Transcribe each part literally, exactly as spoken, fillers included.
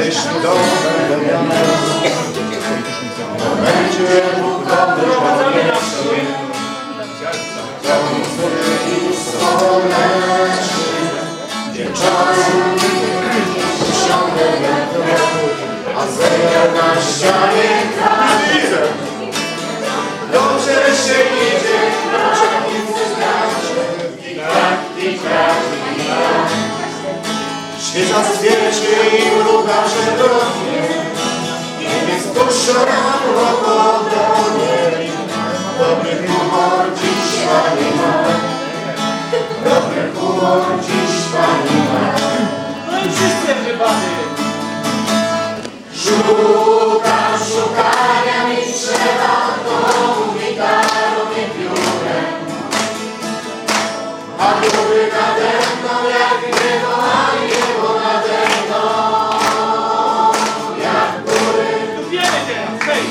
myśl dobre miasto. Będzie Bóg dobry powietrze, i słonecznie, gdzie czasu usiądę wiatr, a zegar na ścianie kraj. Dobrze się idzie, tak, tak, tak. Świeca świeci i mruga przewrotnie, nie spuszczona powodonie. Dobry humor dziś Pani ma, dobry humor dziś Pani ma. No i wszyscy wybady. Szukam, szukania mi trzeba domu, gitarą i piórem. A góry nade mną jak niebo, a niebo nade mną jak góry. Tu wiemy teraz, hej!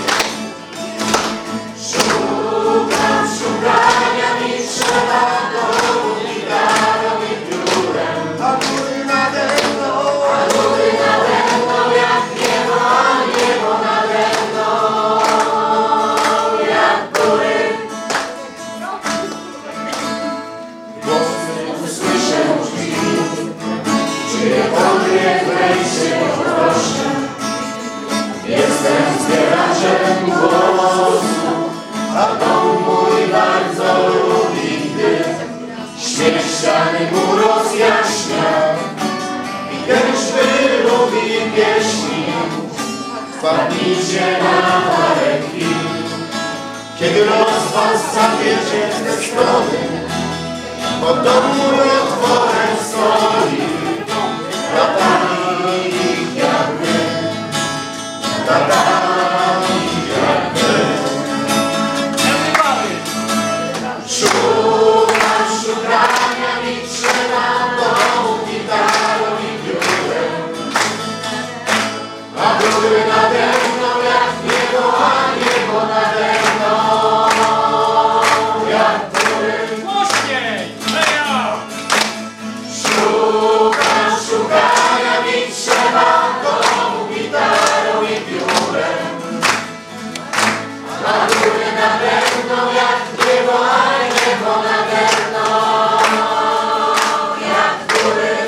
Szukam, szukania mi trzeba domu, gitarą i piórem. A góry nade mną, a góry nade mną jak niebo, a niebo nade mną jak góry. Głosy usłyszę drzwi, czyje podnie wejście proszę. Jestem zbieraczem głosu, a dom mój bardzo lubi, gdy śmiech ściany mu rozjaśnia i gęszty lubi pieśni. Wpadnijcie na parę chwil, kiedy los was zabierze ze strony, pod domu otworem stoi. Latami ich jak my, latami jak my. Szukam, szukania mi trzeba domu, gitarą i piórem. A góry nade mną jak niebo, a niebo nade mną jak góry. Głośniej! Heja! Szukam, szukania mi trzeba domu, gitarą i piórem. A góry nade mną jak niebo, a niebo nade mną jak góry.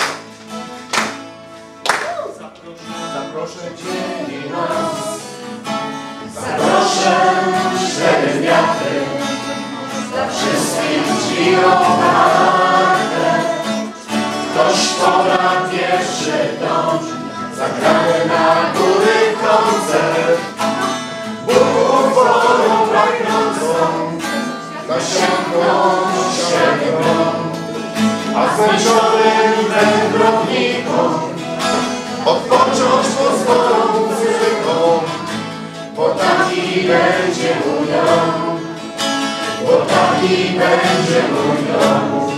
Zaproszę Cię i nas, zaproszę cztery wiatry, dla wszystkich drzwi otwarte. Ktoś poda pierwszy dom, zagramy na góry koncert. Bóg wolą pragnącą, nasiąknąć sięgną, a zmęczonym wędrownikom odpocząć pozwolą muzyką, bo taki będzie mój dom, bo taki będzie mój dom.